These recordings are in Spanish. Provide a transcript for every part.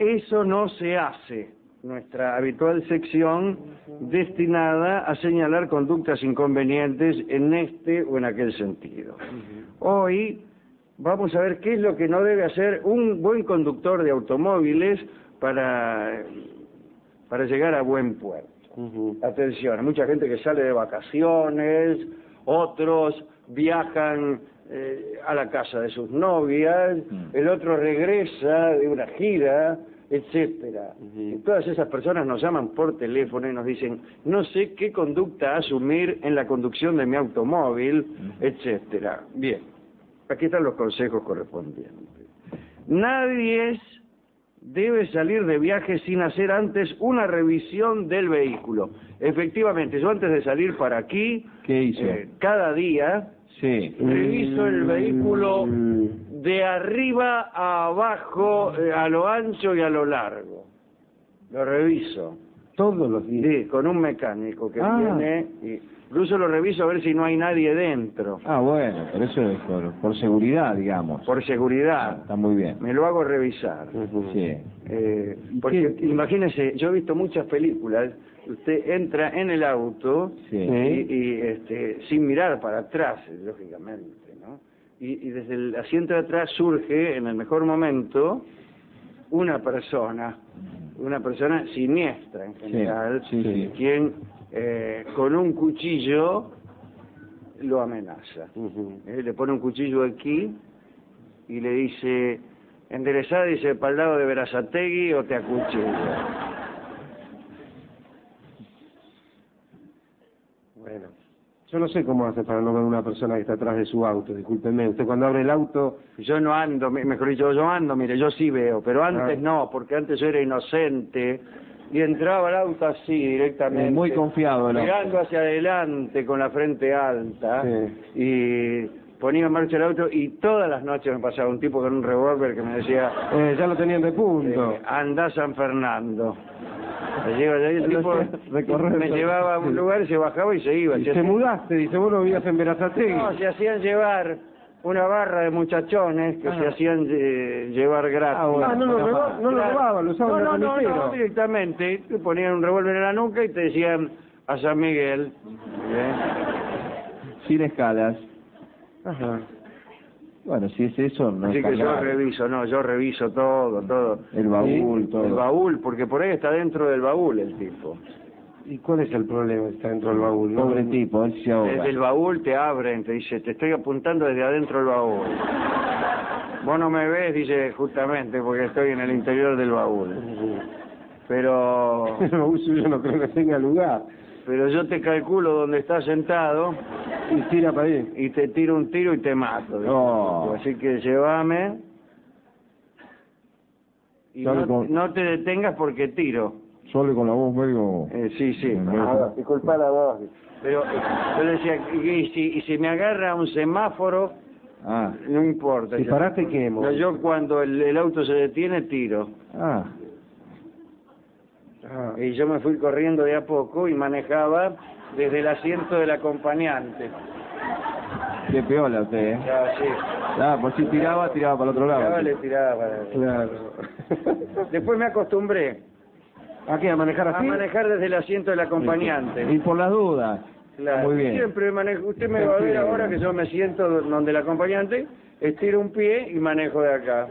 eso no se hace. Nuestra habitual sección destinada a señalar conductas inconvenientes en este o en aquel sentido. Hoy vamos a ver qué es lo que no debe hacer un buen conductor de automóviles para llegar a buen puerto. Atención, hay mucha gente que sale de vacaciones, otros viajan a la casa de sus novias, el otro regresa de una gira, etcétera. Y todas esas personas nos llaman por teléfono y nos dicen, no sé qué conducta asumir en la conducción de mi automóvil, etcétera. Bien, aquí están los consejos correspondientes. Nadie debe salir de viaje sin hacer antes una revisión del vehículo. Efectivamente, yo antes de salir para aquí, ¿qué hizo? Cada día reviso el vehículo de arriba a abajo, a lo ancho y a lo largo. Lo reviso. Todos los días. Sí, con un mecánico que viene y incluso lo reviso a ver si no hay nadie dentro. Ah, bueno, pero eso es por seguridad, digamos. Por seguridad. Está muy bien. Me lo hago revisar. Sí. Porque imagínese, yo he visto muchas películas, usted entra en el auto y sin mirar para atrás, lógicamente, ¿no? Y desde el asiento de atrás surge, en el mejor momento, una persona siniestra en general, quien con un cuchillo lo amenaza. Le pone un cuchillo aquí y le dice, enderezá, dice, para el lado de Berazategui o te acuchillo. Bueno, yo no sé cómo hace para no ver una persona que está atrás de su auto, discúlpeme. Usted cuando abre el auto... Yo no ando, mejor dicho, yo ando, mire, yo sí veo, pero antes no, porque antes yo era inocente y entraba al auto así directamente. Muy confiado el auto. Mirando hacia adelante con la frente alta y ponía en marcha el auto y todas las noches me pasaba un tipo con un revólver que me decía... ya lo tenían de punto. Anda San Fernando. Me llevaba a un lugar y se bajaba y se iba. Y se mudaste, dice, vos no vivías en Berazategui. No, se hacían llevar una barra de muchachones que se hacían llevar gratis. No lo robaban, lo usaban no, directamente. Te ponían un revólver en la nuca y te decían a San Miguel. Sin escalas. Bueno, si es eso, no así está que claro. yo reviso todo. El baúl, todo. El baúl, porque por ahí está dentro del baúl el tipo. ¿Y cuál es el problema? Está dentro del baúl, ¿no? Pobre tipo, él se ahoga. Desde el baúl te abren, te dice, te estoy apuntando desde adentro del baúl. Vos no me ves, dice, justamente, porque estoy en el interior del baúl. Pero... el baúl suyo no creo que tenga lugar. Pero yo te calculo donde estás sentado y tira para ahí. Y te tiro un tiro y te mato. No. Así que llévame y no te detengas porque tiro. Solo con la voz medio... Sí. Disculpa la voz. Pero yo le decía, y si me agarra un semáforo, no importa. Si paraste, quemo. No, yo cuando el auto se detiene, tiro. Y yo me fui corriendo de a poco y manejaba desde el asiento del acompañante. Qué piola usted, Sí. Pues si tiraba para el otro lado. Le tiraba para el... Claro. Después me acostumbré. ¿A qué? ¿A manejar así? A manejar desde el asiento del acompañante. Y por las dudas. Claro. Muy bien. Siempre manejo. Usted me va a ver ahora que yo me siento donde el acompañante, estiro un pie y manejo de acá.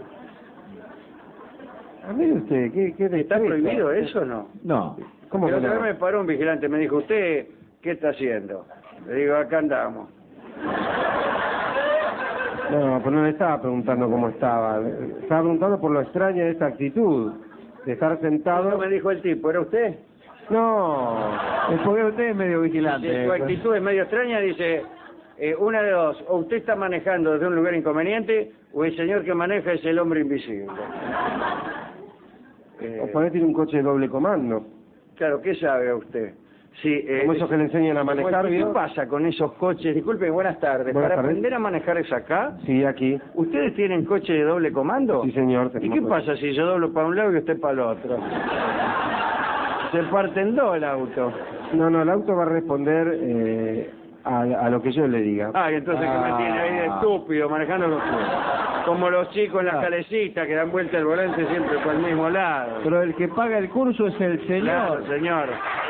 A ver usted, ¿qué ¿Está prohibido eso o no? No. ¿Cómo que no? Me paró un vigilante, me dijo, ¿usted qué está haciendo? Le digo, acá andamos. No, pero no le estaba preguntando cómo estaba. Estaba preguntando por lo extraña de esta actitud, de estar sentado. ¿Cómo me dijo el tipo? ¿Era usted? No, es porque usted es medio vigilante. Su actitud es medio extraña, dice, una de dos, o usted está manejando desde un lugar inconveniente, o el señor que maneja es el hombre invisible. O por ahí tiene un coche de doble comando. Claro, ¿qué sabe usted? Sí, como esos que le enseñan a manejar. ¿Qué pasa con esos coches? Disculpe, buenas tardes. ¿Para aprender a manejar es acá? Sí, aquí. ¿Ustedes tienen coche de doble comando? Sí, señor. ¿Y qué pasa si yo doblo para un lado y usted para el otro? Se parte en dos el auto. No, el auto va a responder a lo que yo le diga. Y entonces que me tiene ahí de estúpido manejando los como los chicos en las calecitas que dan vuelta el volante siempre por el mismo lado. Pero el que paga el curso es el señor. Claro, señor.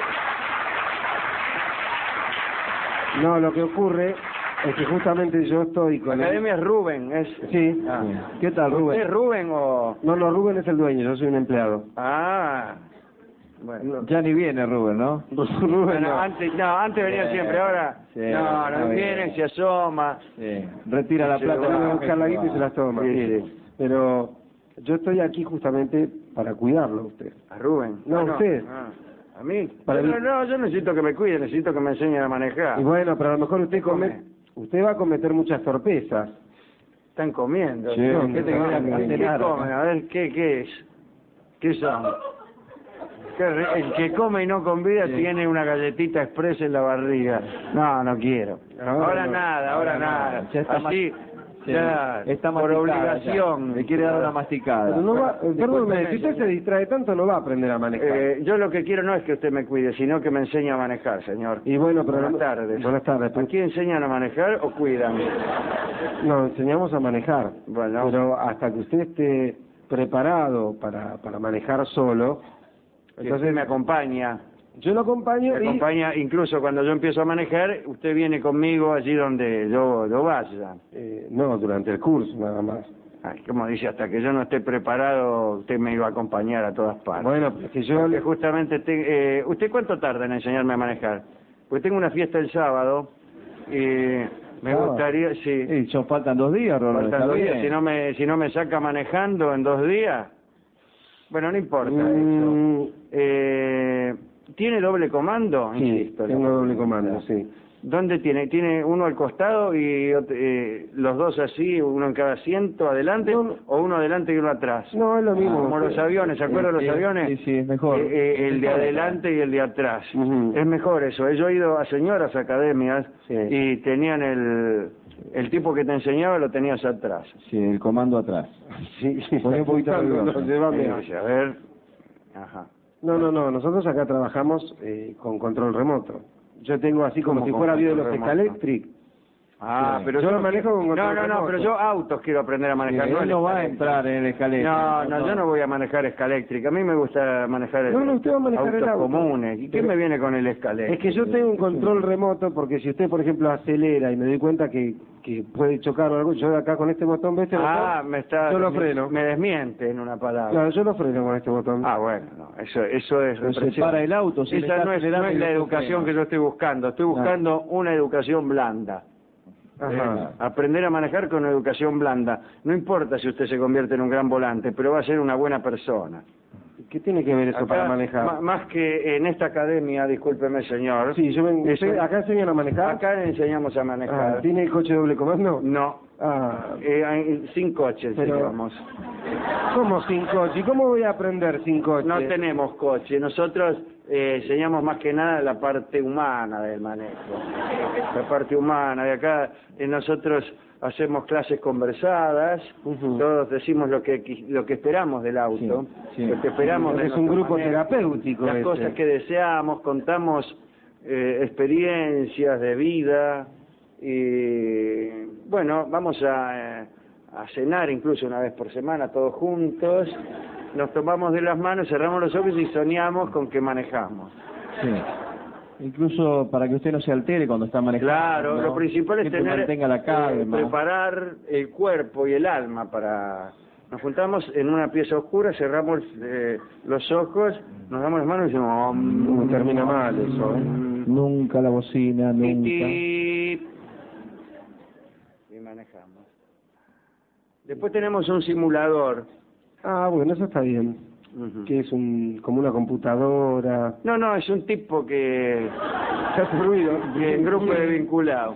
No, lo que ocurre es que justamente yo estoy con La academia es Rubén, es... Sí. Ah. ¿Qué tal, Rubén? ¿Es Rubén o...? No, Rubén es el dueño, yo soy un empleado. Ah, bueno. Ya ni viene Rubén, ¿no? Rubén Bueno, no. antes venía siempre, ahora Sí, no está bien. viene, se asoma. Sí. Retira la Sí, plata. Viene a buscar la guita y se las toma. Sí, Sí. sí. Pero yo estoy aquí justamente para cuidarlo a usted. A Rubén. No, Ah, usted. ¿A mí? Para mí. No, yo necesito que me cuide, necesito que me enseñen a manejar. Y bueno, pero a lo mejor usted Come. usted va a cometer muchas torpezas. Están comiendo. Sí, ¿no? ¿qué te queda comen? ¿Qué cenar? comen? A ver, ¿qué es? ¿Qué son? El que come y no convida tiene una galletita express en la barriga. No quiero. Ahora no. nada, ahora nada. Ya está Así, Sí, ya, está por masticada obligación. ya. Le quiere dar una masticada. Pero no va, perdóneme, Discúlpeme, si usted se distrae tanto no va a aprender a manejar. Yo lo que quiero no es que usted me cuide, sino que me enseñe a manejar, señor. Y bueno, pero Buenas tardes. Buenas tardes. ¿Aquí enseñan a manejar o cuidan? No, enseñamos a manejar. Bueno. Pero hasta que usted esté preparado para manejar solo, Entonces me acompaña. yo lo acompaño Me y... acompaña, incluso cuando yo empiezo a manejar, usted viene conmigo allí donde yo vaya. no, durante el curso nada más. Ay, como dice, hasta que yo no esté preparado, usted me iba a acompañar a todas partes. Bueno, es que yo... Porque justamente, ¿usted cuánto tarda en enseñarme a manejar? Porque tengo una fiesta el sábado y me ¿Sábado? gustaría, sí, Sí, son faltan 2 días, Rolando. faltan está 2 días, bien. si no me saca manejando en 2 días, bueno, no importa Mm, eso. ¿Tiene doble comando? sí, Insisto, tengo doble comando, sí. ¿Dónde tiene? ¿Tiene uno al costado y los dos así, uno en cada asiento adelante, No, no. o uno adelante y uno atrás? No, es lo mismo. Como los aviones, ¿se acuerdan los Sí, aviones? sí, es mejor. El de adelante y el de atrás. Ujú. Es mejor eso. Yo he ido a señoras academias Sí. y tenían el tipo que te enseñaba lo tenías atrás. Sí, el comando atrás. Sí, sí, Poné un poquito apuntando, arriba. llévame. A ver. Ajá. No, nosotros acá trabajamos con control remoto. Yo tengo así como ¿Cómo si con fuera control Videologista remoto? Electric. Ah, Sí. pero Yo lo manejo con control No, remoto. pero yo autos quiero aprender a manejar. Él el no va a escalé. entrar en el escalera. No, yo no voy a manejar escaléctrica. A mí me gusta manejar No, usted va a manejar autos el auto. comunes. ¿Y qué me viene con el escaléctrico? Es que yo tengo un control remoto porque si usted, por ejemplo, acelera y me doy cuenta que puede chocar o algo, yo acá con este botón, ¿ves este botón? yo lo freno. Me desmiente en una palabra. Claro, yo lo freno con este botón. Bueno, no, eso es Pero se represión. para el auto. Si le Esa está no es acelerando y la no educación frena. que yo estoy buscando. Estoy buscando una educación blanda. Ajá. Aprender a manejar con una educación blanda. No importa si usted se convierte en un gran volante, pero va a ser una buena persona. ¿Qué tiene que ver eso Acá, para manejar? Más que en esta academia, discúlpeme señor. Sí, yo vengo. Eso- ¿Acá enseñan a manejar? Acá le enseñamos a manejar. ¿Tiene el coche doble comando? No, Ah, sin coche, Pero- digamos. ¿cómo sin coche? ¿Y cómo voy a aprender sin coche? No tenemos coche. Nosotros enseñamos más que nada la parte humana del manejo. La parte humana. De acá nosotros hacemos clases conversadas. Ujú. Todos decimos lo que esperamos del auto. Sí, sí. Lo que esperamos de Es un nuestro grupo manejo, terapéutico las ese. cosas que deseamos, contamos experiencias de vida. Y bueno, vamos a cenar incluso una vez por semana todos juntos. Nos tomamos de las manos, cerramos los ojos y soñamos con que manejamos. Sí. Incluso para que usted no se altere cuando está manejando. Claro, ¿no? lo principal es Siempre mantenga la calma. preparar el cuerpo y el alma para... Nos juntamos en una pieza oscura, cerramos los ojos, nos damos las manos y decimos... No termina mal eso, ¿eh? Nunca la bocina, nunca. Y manejamos. Después tenemos un simulador. Ah, bueno, eso está bien. Ujú. Que es como una computadora. No, es un tipo que Hace ruido. que en grupo de vinculados.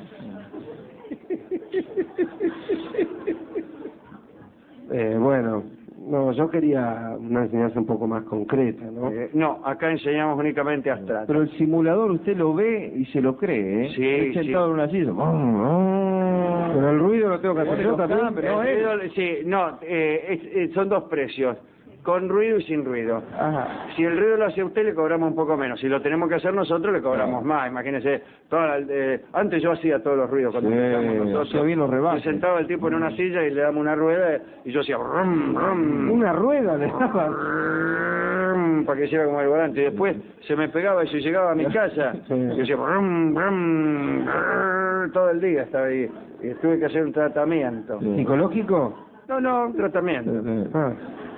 Bueno, no, yo quería una enseñanza un poco más concreta, ¿no? No, acá enseñamos únicamente abstracto. Pero el simulador usted lo ve y se lo cree, ¿eh? Sí, Él sentado sí. en una silla. Pero el ruido lo tengo que hacer Pone yo los también. cambios, ¿no? Sí, no, son dos precios. con ruido y sin ruido. Ajá. Si el ruido lo hace usted, le cobramos un poco menos. Si lo tenemos que hacer nosotros, le cobramos más. Imagínese, antes yo hacía todos los ruidos cuando empezamos nosotros. hacía bien los rebajes. Se sentaba el tipo en una silla y le damos una rueda y yo hacía brum, brum, Una rueda le daba. para que llegara como el volante. Y después se me pegaba y si llegaba a mi casa, yo hacía brum, brum, brrr, todo el día estaba ahí. Y tuve que hacer un tratamiento. ¿Psicológico? No, un tratamiento. Ah.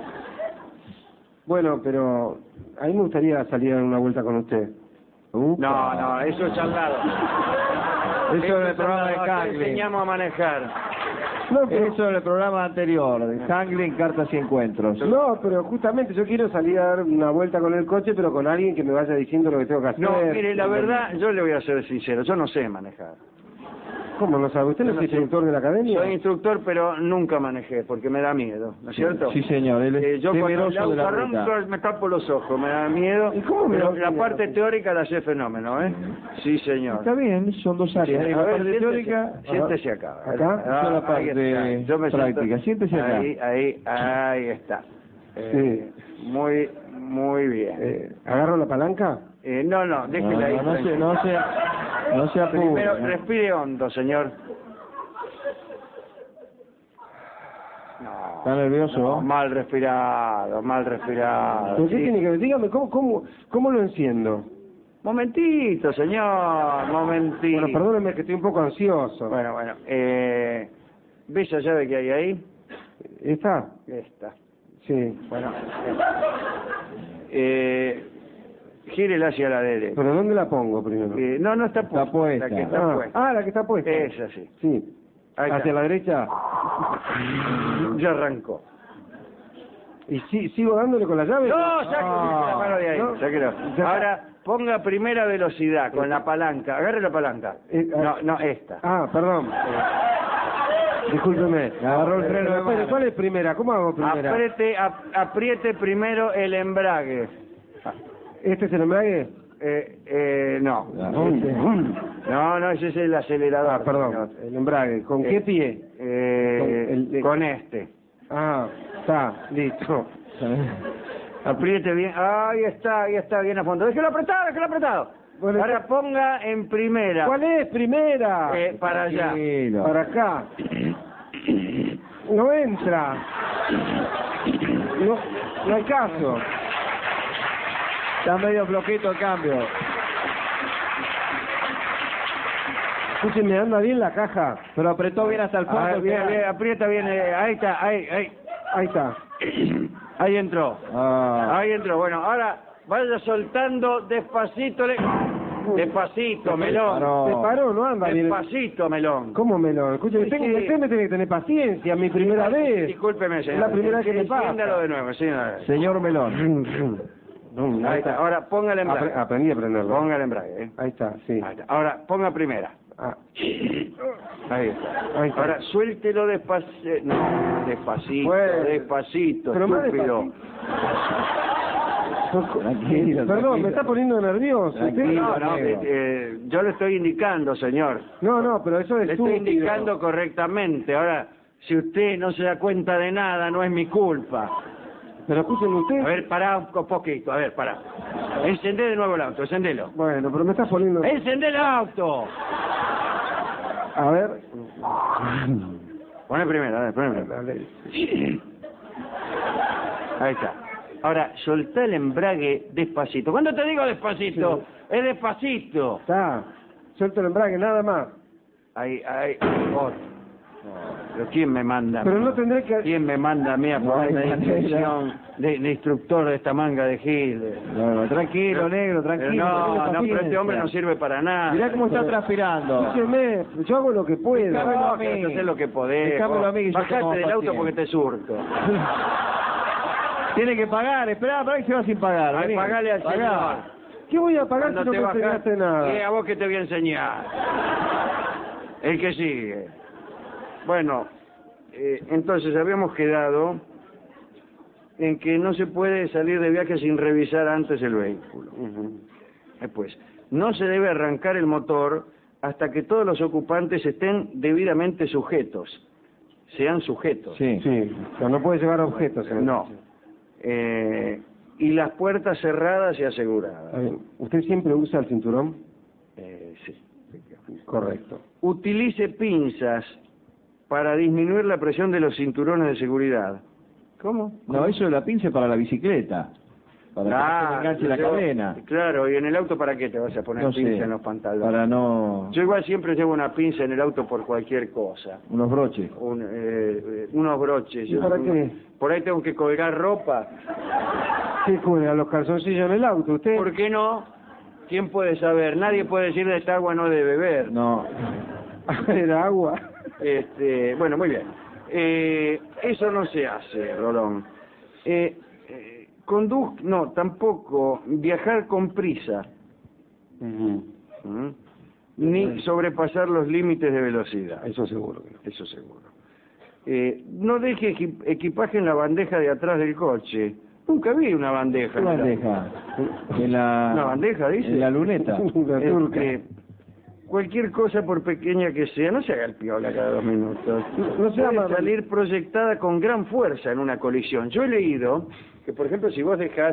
Bueno, pero a mí me gustaría salir a dar una vuelta con usted. No, eso es charlado. Eso es el programa de Te Hangling. enseñamos a manejar. No, pero, Eso es el programa anterior, de Hangling, Cartas y Encuentros. no, pero justamente yo quiero salir a dar una vuelta con el coche, pero con alguien que me vaya diciendo lo que tengo que hacer. No, mire, la verdad, yo le voy a ser sincero, yo no sé manejar. ¿Cómo no sabe? ¿Usted no es instructor de la academia? Soy instructor, pero nunca manejé, porque me da miedo, ¿no es cierto? Sí, señor, él es Yo cuando el temeroso de la auto ruta. arranca, me tapo los ojos, me da miedo. ¿Y cómo me pero da la miedo? parte teórica la sé fenómeno, ¿eh? Sí, señor. Está bien, son dos áreas. A La ver, parte siéntese, teórica, siéntese acá. ¿Acá? Yo la parte ahí está. Yo me práctica. siento- Siéntese acá. Ahí está. Muy bien. ¿Agarro la palanca? No, déjela ahí. No se apure. Primero, respire hondo, señor. ¿Está nervioso? No, mal respirado. ¿Pero qué Sí. tiene que ver? Dígame, ¿cómo lo enciendo? Momentito, señor, momentito. Bueno, perdóneme que estoy un poco ansioso. Bueno, ¿ves la llave que hay ahí? ¿Está? Esta. Sí. Bueno, gírela hacia la derecha. ¿Pero dónde la pongo primero? No está puesta. Está puesta. La que está puesta. La que está puesta. Es así. Sí. Ahí ¿Hacia está. la derecha? Ya arrancó. ¿Y sigo dándole con la llave? No, sáquese la mano de ahí. No. Sáquelo. Ahora, ponga primera velocidad con la palanca. Agarre la palanca. No, esta. Perdón. Discúlpeme. Agarró el freno de mano. ¿Cuál es primera? ¿Cómo hago primera? Apriete primero el embrague. ¿Este es el embrague? No. ¿Dónde? No, ese es el acelerador. Perdón. señor. El embrague. ¿Con qué pie? Con este. Está. Listo. Apriete bien. Ahí está, bien a fondo. Déjelo apretado. Bueno, Ahora ponga en primera. ¿Cuál es primera? Para allá. Tranquilo. Para acá. No entra. No hay caso. Está medio flojito el cambio. Escúchenme, anda bien la caja. Pero apretó bien hasta el fondo. Bien, aprieta bien. Ahí está, ahí. Ahí está. Ahí entró. Ah. Ahí entró. Bueno, ahora vaya soltando despacito. Despacito, melón. Paró. Se paró, no anda bien. Despacito, melón. ¿Cómo melón? Escúcheme, Sí. usted me tiene que tener paciencia, mi primera vez. Discúlpeme, señor. Es la primera vez que me pasa. Enciéndalo de nuevo, señor. Señor Melón. Ahí está. Ahora ponga el embrague. Aprendí a prenderlo. Ponga el embrague, ¿eh? Ahí está, sí. Ahí está. Ahora ponga primera. Ah, Ahí está. Ahí está. Ahora suéltelo despacito. No, despacito, Bueno. despacito, Pero más estúpido. Tranquilo. Perdón, me está poniendo nervioso. Tranquilo. No, yo le estoy indicando, señor. No, pero eso es Le estoy estúpido. indicando correctamente. Ahora, si usted no se da cuenta de nada, no es mi culpa. Pero escúcheme usted. A ver, pará un poquito, a ver, pará. Encendé de nuevo el auto, encendelo. Bueno, pero me estás poniendo... ¡Encendé el auto! A ver. Poné primero, a ver, poné primero. Dale. Ahí está. Ahora, soltá el embrague despacito. ¿Cuándo te digo despacito? Es despacito. Está. Suelto el embrague, nada más. Ahí. Oh. Pero ¿quién me manda? Pero no tendré que... ¿Quién me manda a mí a poner No hay esta manera. instrucción de instructor de esta manga de Gil? Tranquilo, negro, tranquilo. No, pero este hombre no sirve para nada. Mirá cómo está transpirando. Escúcheme, yo hago lo que puedo. Déjamelo a No, mí. que vas a hacer lo que podés. Déjamelo a mí, que yo Bajate tengo del auto paciencia. porque te surto. Tiene que pagar, esperá que se va sin pagar. Ay, vení. pagale al Pagá. señor. ¿Qué voy a pagar si Cuando no te me bajás, enseñaste nada? ¿A vos que te voy a enseñar? El que sigue. Bueno, entonces habíamos quedado en que no se puede salir de viaje sin revisar antes el vehículo. Después, no se debe arrancar el motor hasta que todos los ocupantes estén debidamente sujetos. Sean sujetos. Sí. Sí, pero no puede llevar objetos. en el No. coche. y las puertas cerradas y aseguradas. A ver, ¿usted siempre usa el cinturón? Sí. Correcto. Utilice pinzas para disminuir la presión de los cinturones de seguridad. ¿Cómo? No, eso es la pinza para la bicicleta. Para que no se enganche la cadena. Claro, ¿y en el auto para qué te vas a poner No pinza sé, en los pantalones? para no... Yo igual siempre llevo una pinza en el auto por cualquier cosa. Unos broches. Unos broches. ¿Y para qué? Por ahí tengo que colgar ropa. ¿Qué cuelga los calzoncillos en el auto usted? ¿Por qué no? ¿Quién puede saber? Nadie puede decir de esta agua no de beber. No. Era agua. Bueno, muy bien. Eso no se hace, Rolón. No, tampoco viajar con prisa. ¿Mm? Ni sobrepasar los límites de velocidad. Eso seguro que no. Eso seguro. No deje equipaje en la bandeja de atrás del coche. Nunca vi una bandeja. ¿Qué bandeja? ¿Una bandeja, dice? En la luneta. La turca. Cualquier cosa, por pequeña que sea, no se haga el piola cada 2 minutos. No se puede llama salir proyectada con gran fuerza en una colisión. Yo he leído que, por ejemplo, si vos dejás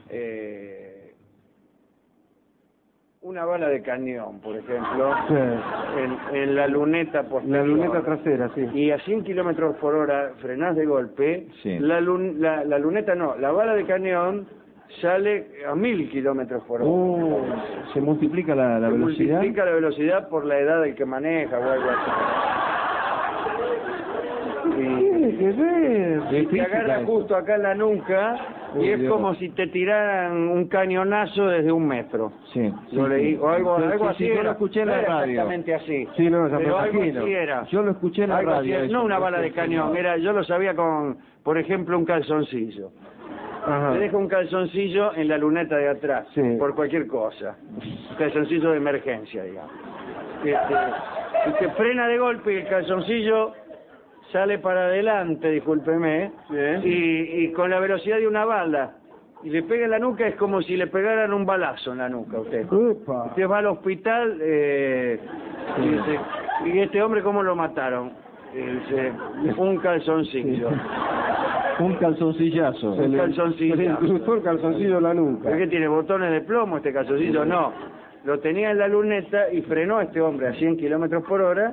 una bala de cañón, por ejemplo, Sí. en la luneta posterior, La luneta trasera, sí. y a 100 kilómetros por hora frenás de golpe, Sí. la luneta no, la bala de cañón sale a 1000 kilómetros por hora. Se multiplica la Se velocidad. multiplica la velocidad por la edad del que maneja o algo así. Tiene que ver. Y te agarra justo acá en la nuca y Uy, es Dios. como si te tiraran un cañonazo desde 1 metro. Sí. Lo leí, o algo, Sí, algo sí, así sí, yo era. lo escuché en No la era radio. exactamente así. Sí, no, ya me pero algo imagino. así era. Yo lo escuché en la Algo así radio. era. eso. No una bala de cañón, yo lo sabía con, por ejemplo, un calzoncillo. Ajá. Te deja un calzoncillo en la luneta de atrás, Sí. por cualquier cosa. Un calzoncillo de emergencia, digamos. Y te frena de golpe y el calzoncillo sale para adelante, discúlpeme, y con la velocidad de una bala. Y le pega en la nuca, es como si le pegaran un balazo en la nuca a usted. Upa. Usted va al hospital y dice, ¿y este hombre cómo lo mataron? Y dice, un calzoncillo. Un calzoncillazo. Se le incrustó el calzoncillo en la nuca. ¿Por qué tiene botones de plomo este calzoncillo? No, lo tenía en la luneta y frenó a este hombre a 100 kilómetros por hora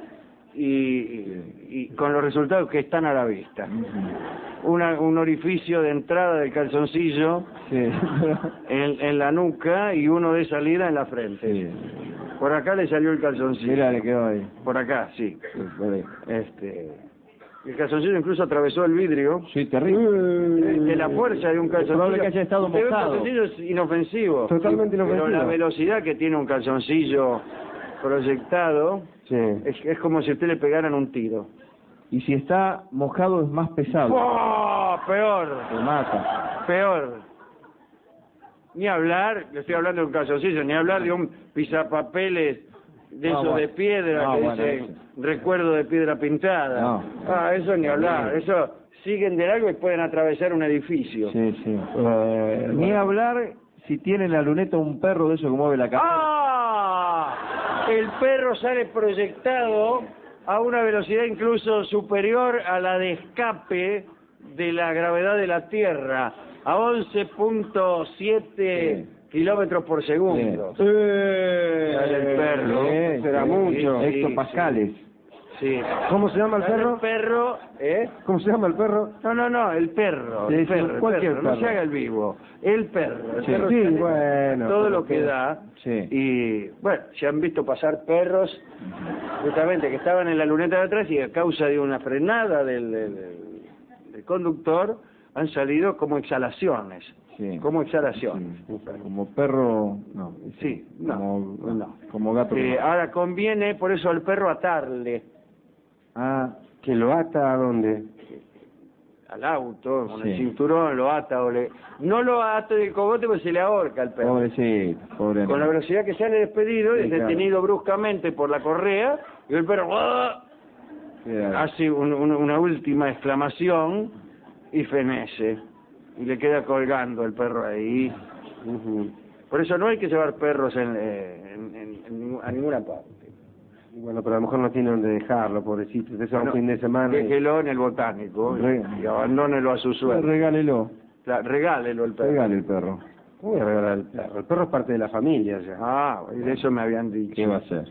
y con los resultados que están a la vista. Un orificio de entrada del calzoncillo Sí. en la nuca y uno de salida en la frente. Sí. Por acá le salió el calzoncillo. Mira, le quedó ahí. Por acá, sí. Sí, por ahí. El calzoncillo incluso atravesó el vidrio. Sí, terrible. De la fuerza de un calzoncillo. Probable que haya estado Usted ve un mojado. calzoncillo es inofensivo. Totalmente inofensivo. Pero la velocidad que tiene un calzoncillo proyectado Sí. es como si a usted le pegaran un tiro. Y si está mojado es más pesado. ¡Oh! Peor, Te mata. peor. Ni hablar, le estoy hablando de un calzoncillo, ni hablar de un pisapapeles de No, esos bueno. de piedra No, que bueno, dicen eso. recuerdo de piedra pintada. No. Eso ni hablar, eso siguen de largo y pueden atravesar un edificio. Sí, sí. Ni hablar si tiene en la luneta un perro de eso que mueve la cabeza. ¡Ah! El perro sale proyectado a una velocidad incluso superior a la de escape de la gravedad de la Tierra, a 11.7 kilómetros por segundo. Sale el perro. Será mucho. Sí, Hectopascales. Sí. ¿Cómo se llama el Sale perro? el perro, ¿Cómo se llama el perro? No, el perro. Sí, El sí, perro, el cualquier perro. No se perro. haga el vivo. El perro. El Sí. perro Sí, sale bueno, todo pero lo que da. Sí. Y bueno, se han visto pasar perros justamente que estaban en la luneta de atrás y a causa de una frenada del conductor han salido como exhalaciones. Sí. Como exhalaciones. Sí. Como perro, no. Sí, no, Como gato. Ahora conviene por eso al perro atarle ¿Que lo ata a dónde? al auto, con el Sí. cinturón lo ata o le... No lo ata del cogote porque se le ahorca al perro. Pobrecito, pobre Con la animal. velocidad que sale despedido, Sí, es claro. detenido bruscamente por la correa y el perro ¡ah! Claro. hace una última exclamación y fenece y le queda colgando el perro ahí. Por eso no hay que llevar perros a ninguna parte. Bueno, pero a lo mejor no tiene donde dejarlo, pobrecito. Usted se va un Bueno, fin de semana. Déjelo en el botánico y abandónelo a su suerte. Regálelo. Claro, regálelo el perro. Regale el perro. ¿Cómo voy a regalar al perro? El perro es parte de la familia ya. Ah, y de eso me habían dicho. ¿Qué va a hacer?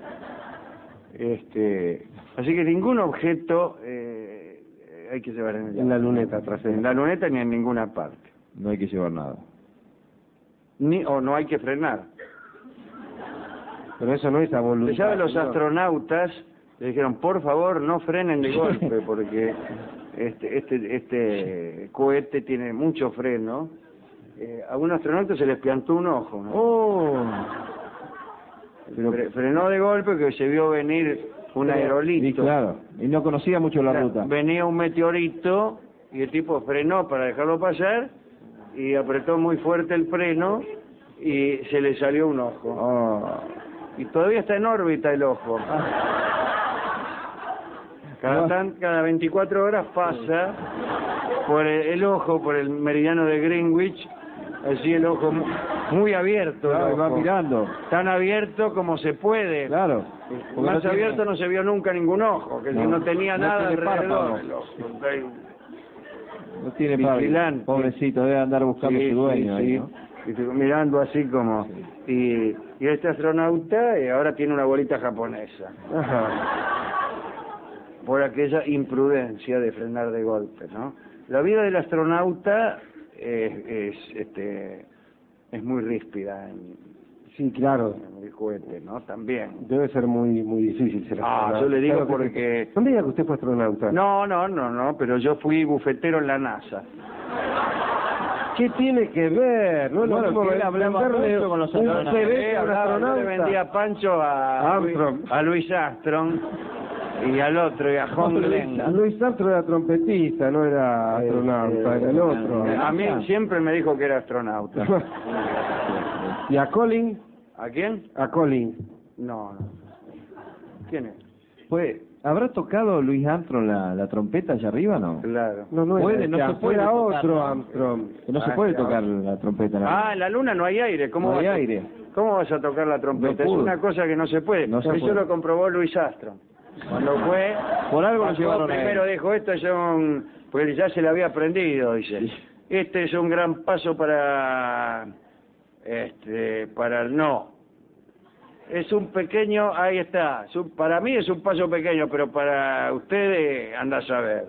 Así que ningún objeto hay que llevar En la luneta trasera. En la luneta ni en ninguna parte. No hay que llevar nada. O no hay que frenar. Pero eso no es a voluntad. Ya los ¿no? astronautas le dijeron, por favor, no frenen de golpe, porque este cohete tiene mucho freno. A un astronauta se les plantó un ojo, ¿no? Oh. Pero, Frenó de golpe, que se vio venir un aerolito. y claro, y no conocía mucho la ruta. Venía un meteorito y el tipo frenó para dejarlo pasar y apretó muy fuerte el freno y se le salió un ojo. Oh. Y todavía está en órbita el ojo. Cada 24 horas pasa por el ojo, por el meridiano de Greenwich, así el ojo muy abierto. Claro, el va ojo. mirando. Tan abierto como se puede. Claro. Porque Más no tiene- abierto no se vio nunca ningún ojo, que si no tenía no nada tiene alrededor párpado. del ojo. No tiene Vigilante. padre. Pobrecito, debe andar buscando Sí, su dueño sí, ahí, sí. ¿no? Y estoy mirando así como... Y este astronauta ahora tiene una bolita japonesa. Por aquella imprudencia de frenar de golpe, ¿no? La vida del astronauta es muy ríspida Sí, claro. en el cohete, ¿no? También. Debe ser muy difícil ser astronauta. Yo le digo Claro que porque... sí. No me diga que usted fue astronauta. No, pero yo fui bufetero en la NASA. ¿Qué tiene que ver? No es lo Bueno, mismo que él hablaba venderle mucho con los un astronautas. CD a un Yo le astronauta. vendía Pancho Armstrong. a Luis Armstrong y al otro, y a John Glenn. Luis Armstrong era trompetista, no era astronauta, era el otro. A mí siempre me dijo que era astronauta. ¿Y a Colin? ¿A quién? A Colin. No. ¿Quién es? ¿Habrá tocado Luis Armstrong la trompeta allá arriba, no? Claro. No Puede, no se puede Era tocar, otro ¿no? Armstrong. Que no se Ah, puede claro. tocar la trompeta. En la luna no hay aire. ¿Cómo No hay vas a- aire. ¿Cómo vas a tocar la trompeta? No Es pudo. una cosa que no se puede. No se Eso puede. lo comprobó Luis Armstrong. Cuando fue... Por algo lo pasó, llevaron a él. primero dijo, esto es un... Porque ya se le había aprendido, dice. Este es un gran paso para el no. Es un pequeño, ahí está. Para mí es un paso pequeño, pero para ustedes anda a saber.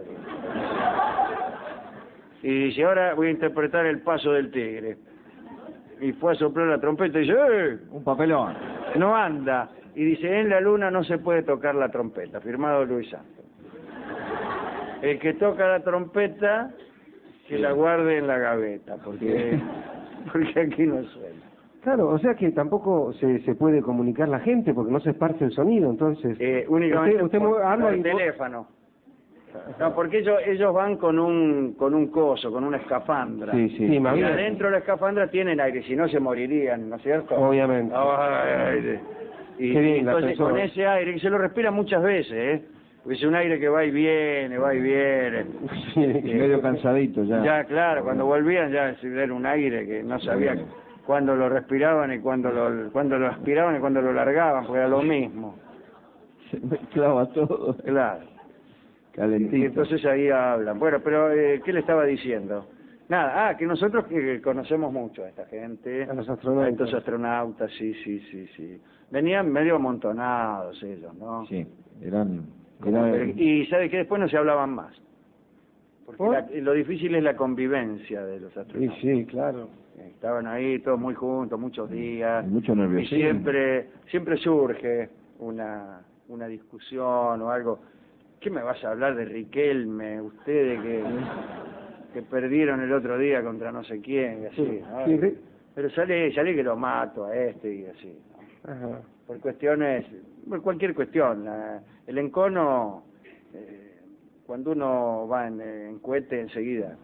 Y dice, ahora voy a interpretar el paso del tigre. Y fue a soplar la trompeta y dice, Un papelón. no anda. Y dice, en la luna no se puede tocar la trompeta. Firmado Luis Armstrong. El que toca la trompeta, que la guarde en la gaveta, porque aquí no suena. Claro, o sea que tampoco se puede comunicar la gente porque no se esparce el sonido, entonces. Únicamente usted por habla y teléfono. No, porque ellos van con un coso, con una escafandra. Sí, sí. Sí, Y más bien. adentro de la escafandra tienen aire, si no se morirían, ¿no es cierto? Obviamente. Aire. Y Qué bien, la entonces persona. con ese aire, que se lo respira muchas veces, porque es un aire que va y viene, va y viene. Medio cansadito ya. Ya, claro, cuando volvían ya era un aire que no sabía cuándo lo respiraban y cuándo lo aspiraban y cuándo lo largaban, porque era lo mismo. Se mezclaba todo. Claro. Calentito. Y entonces ahí hablan. Bueno, pero ¿qué le estaba diciendo? Nada, que nosotros que conocemos mucho a esta gente, A los astronautas. a estos astronautas, sí. Venían medio amontonados ellos, ¿no? Sí, eran... Y sabe que después no se hablaban más. Porque ¿Por? lo difícil es la convivencia de los Sí, astronautas. sí, claro. Estaban ahí todos muy juntos, muchos días. Mucho Y nerviosismo. siempre surge una discusión o algo. ¿Qué me vas a hablar de Riquelme? Ustedes que perdieron el otro día contra no sé quién, y así. Sí, ¿no? sí. Pero salí que lo mato a este y así. ¿no? Ajá. Por cualquier cuestión. El encono, cuando uno va en cohete enseguida.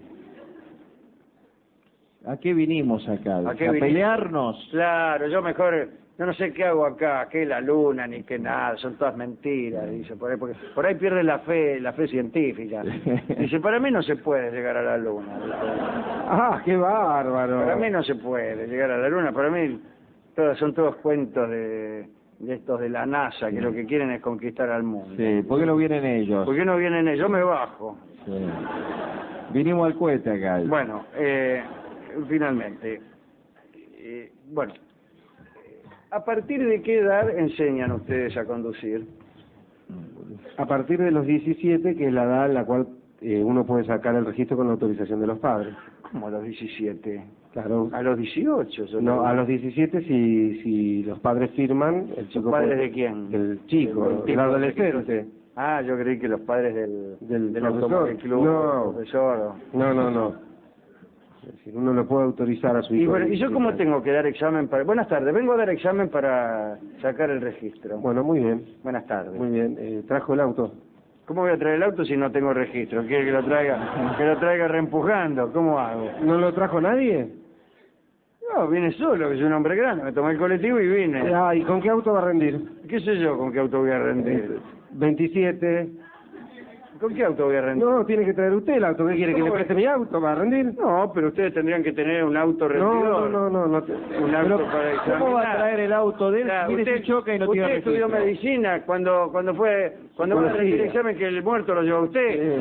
¿A qué vinimos acá? ¿A qué ¿A vinimos? pelearnos? Claro, yo no sé qué hago acá, qué la luna, ni qué nada, son todas mentiras, dice, por ahí, porque por ahí pierde la fe científica. Dice, para mí no se puede llegar a la luna. Ah, qué bárbaro. Para mí no se puede llegar a la luna, para mí son todos cuentos de estos de la NASA, que lo que quieren es conquistar al mundo. Sí, ¿por qué no vienen ellos? ¿Por qué no vienen ellos? Yo me bajo. Sí. Vinimos al cohete acá. Bueno, finalmente, bueno, ¿a partir de qué edad enseñan ustedes a conducir? A partir de los 17, que es la edad en la cual uno puede sacar el registro con la autorización de los padres. Como a los 17. Claro. A los 18. No, a los 17 si los padres firman, el chico... ¿Padres puede- de quién? Del chico, del adolescente. Ah, yo creí que los padres del profesor. automóvil club, No. del profesor. No. Es decir, uno lo puede autorizar a su Y hijo. bueno, ¿y yo cómo tengo que dar examen para...? Buenas tardes, vengo a dar examen para sacar el registro. Bueno, muy bien, Buenas tardes. muy bien. ¿Trajo el auto? ¿Cómo voy a traer el auto si no tengo registro? ¿Quiere que lo traiga reempujando? ¿Cómo hago? ¿No lo trajo nadie? No, vine solo, que soy un hombre grande. Me tomé el colectivo y vine. ¿Y con qué auto va a rendir? ¿Qué sé yo con qué auto voy a rendir? 27. ¿Con qué auto voy a rendir? No, tiene que traer usted el auto. ¿Qué quiere? ¿Que le ¿Cómo? preste mi auto? ¿Va a rendir? No, pero ustedes tendrían que tener un auto rendidor. No. Un auto Pero, para examinar. ¿cómo va a traer el auto de él? Claro, Mire usted si choca y no tiene usted estudió registro. medicina cuando va a rendir el examen que el muerto lo lleva usted.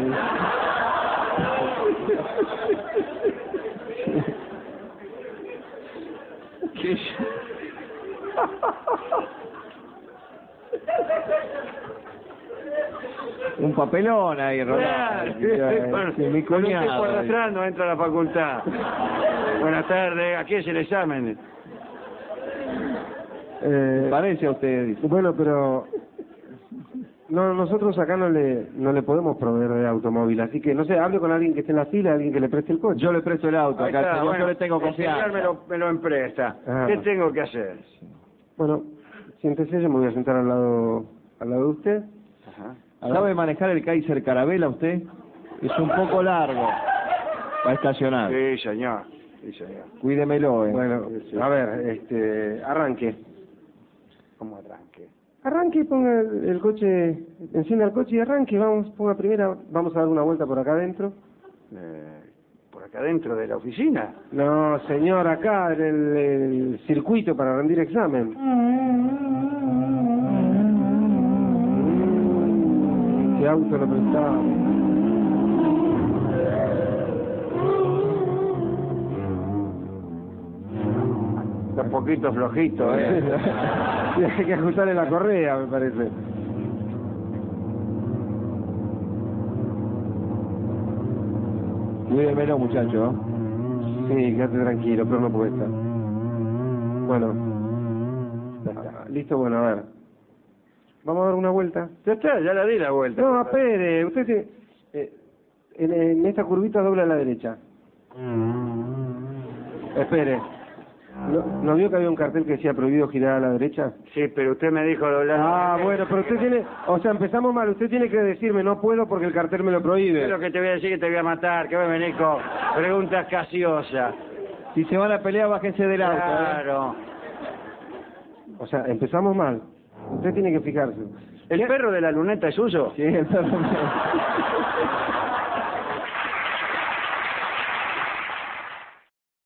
¿Qué? Un papelón ahí, Claro, Rolando. Sí, mi con un cuñado. tipo arrastrando entra a la facultad. Buenas tardes, aquí es el examen. Parece a usted, dice. Bueno, pero no, nosotros acá no le podemos proveer de automóvil, así que no sé, hable con alguien que esté en la fila, alguien que le preste el coche. Yo le presto el auto Ahí acá, está, señor, bueno, yo le tengo el confianza. señor me lo empresta. Ah. ¿Qué tengo que hacer? Bueno, siéntese, yo me voy a sentar al lado de usted. Ajá. ¿Sabe manejar el Kaiser Carabela usted? Es un poco largo para estacionar. Sí, señor. Sí, señor. Cuídemelo, Bueno, a ver, arranque. ¿Cómo arranque? Arranque y ponga el coche, encienda el coche y arranque, ponga primera, vamos a dar una vuelta por acá adentro. ¿Por acá dentro de la oficina? No, señor, acá en el circuito para rendir examen. ¿Qué auto lo prestaba? Está un poquito flojito, Hay que ajustarle la correa, me parece. Cuídemelo, muchacho. Sí, quédate tranquilo, pero no puede estar. Bueno. Listo, bueno, a ver. Vamos a dar una vuelta. Ya está, ya la di la vuelta. No, espere, usted en esta curvita dobla a la derecha. Espere. ¿No vio que había un cartel que decía prohibido girar a la derecha? Sí, pero usted me dijo doblar. Ah, bueno, pero usted tiene... O sea, empezamos mal. Usted tiene que decirme no puedo porque el cartel me lo Es prohíbe. lo que te voy a decir, que te voy a matar, que me venís con preguntas casiosas. Si se van a pelear, bájense del auto. Claro. O sea, empezamos mal. Usted tiene que fijarse. ¿El perro de la luneta es suyo? Sí, el perro mío.